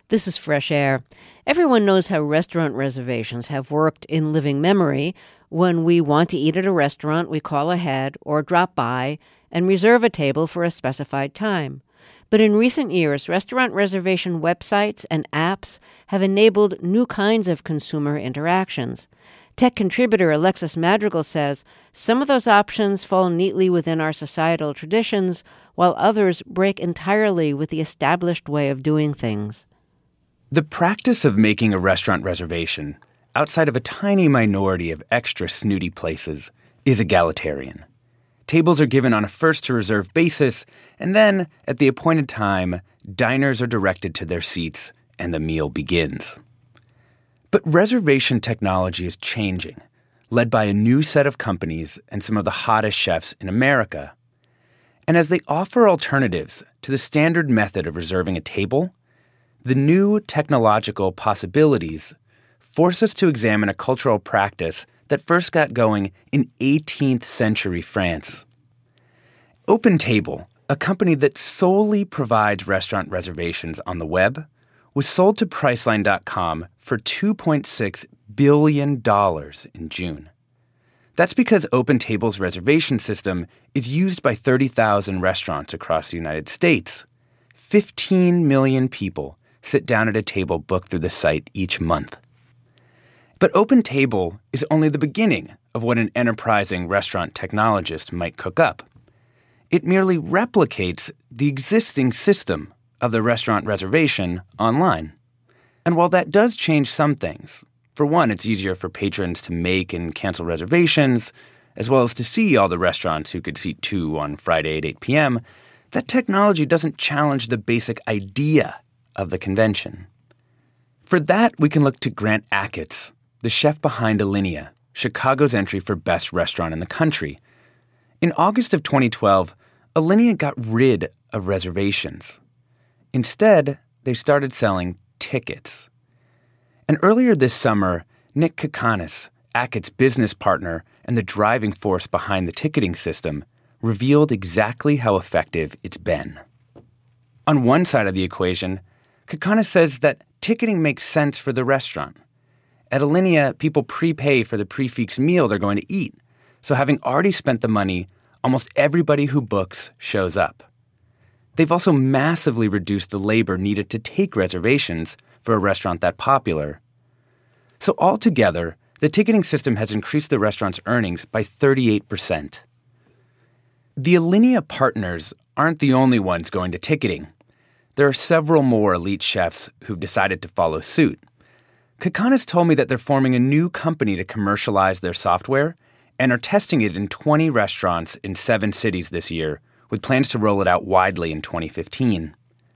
This is Fresh Air. Everyone knows how restaurant reservations have worked in living memory. When we want to eat at a restaurant, we call ahead or drop by and reserve a table for a specified time. But in recent years, restaurant reservation websites and apps have enabled new kinds of consumer interactions. Tech contributor Alexis Madrigal says some of those options fall neatly within our societal traditions, while others break entirely with the established way of doing things. The practice of making a restaurant reservation, outside of a tiny minority of extra snooty places, is egalitarian. Tables are given on a first-to-reserve basis, and then, at the appointed time, diners are directed to their seats and the meal begins. But reservation technology is changing, led by a new set of companies and some of the hottest chefs in America. And as they offer alternatives to the standard method of reserving a table, the new technological possibilities force us to examine a cultural practice that first got going in 18th century France. OpenTable, a company that solely provides restaurant reservations on the web, was sold to Priceline.com for $2.6 billion in June. That's because OpenTable's reservation system is used by 30,000 restaurants across the United States. 15 million people sit down at a table booked through the site each month. But OpenTable is only the beginning of what an enterprising restaurant technologist might cook up. It merely replicates the existing system of the restaurant reservation online. And while that does change some things, for one, it's easier for patrons to make and cancel reservations, as well as to see all the restaurants who could seat two on Friday at 8 p.m., that technology doesn't challenge the basic idea of the convention. For that, we can look to Grant Achatz, the chef behind Alinea, Chicago's entry for best restaurant in the country. In August of 2012, Alinea got rid of reservations. Instead, they started selling tickets. And earlier this summer, Nick Kakanis, Achatz' business partner and the driving force behind the ticketing system, revealed exactly how effective it's been. On one side of the equation, Kakanis says that ticketing makes sense for the restaurant. At Alinea, people prepay for the prefix meal they're going to eat, so having already spent the money, almost everybody who books shows up. They've also massively reduced the labor needed to take reservations for a restaurant that popular. So altogether, the ticketing system has increased the restaurant's earnings by 38%. The Alinea partners aren't the only ones going to ticketing. There are several more elite chefs who've decided to follow suit. Kakanis told me that they're forming a new company to commercialize their software and are testing it in 20 restaurants in 7 cities this year, with plans to roll it out widely in 2015.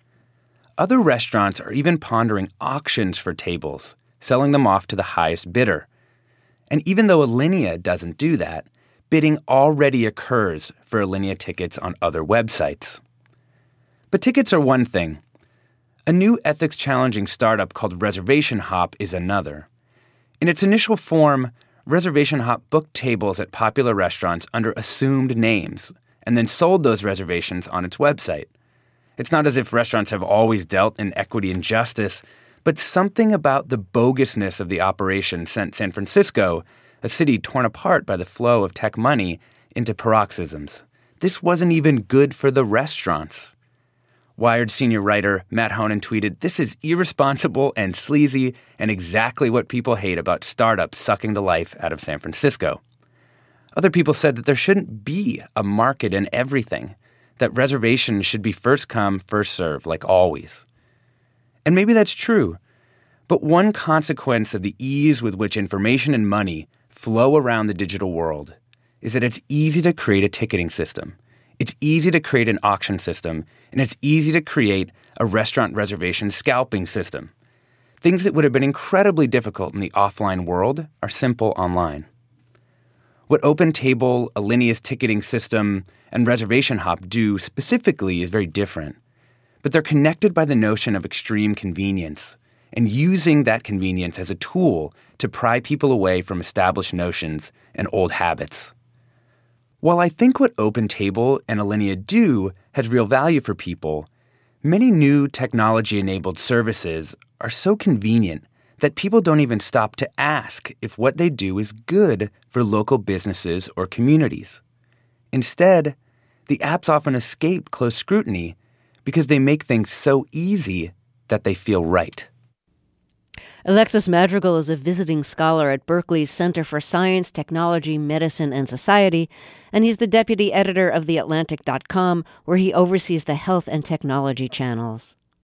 Other restaurants are even pondering auctions for tables, selling them off to the highest bidder. And even though Alinea doesn't do that, bidding already occurs for Alinea tickets on other websites. But tickets are one thing. A new ethics-challenging startup called Reservation Hop is another. In its initial form, Reservation Hop booked tables at popular restaurants under assumed names and then sold those reservations on its website. It's not as if restaurants have always dealt in equity and justice, but something about the bogusness of the operation sent San Francisco, a city torn apart by the flow of tech money, into paroxysms. This wasn't even good for the restaurants. Wired senior writer Matt Honan tweeted, "This is irresponsible and sleazy and exactly what people hate about startups sucking the life out of San Francisco." Other people said that there shouldn't be a market in everything, that reservations should be first come, first serve, like always. And maybe that's true, but one consequence of the ease with which information and money flow around the digital world is that it's easy to create a ticketing system. It's easy to create an auction system, and it's easy to create a restaurant reservation scalping system. Things that would have been incredibly difficult in the offline world are simple online. What OpenTable, Alinea's ticketing system, and Reservation Hop do specifically is very different. But they're connected by the notion of extreme convenience and using that convenience as a tool to pry people away from established notions and old habits. While I think what OpenTable and Alinea do has real value for people, Many new technology-enabled services are so convenient that people don't even stop to ask if what they do is good for local businesses or communities. Instead, the apps often escape close scrutiny because they make things so easy that they feel right. Alexis Madrigal is a visiting scholar at Berkeley's Center for Science, Technology, Medicine, and Society, and he's the deputy editor of TheAtlantic.com, where he oversees the health and technology channels.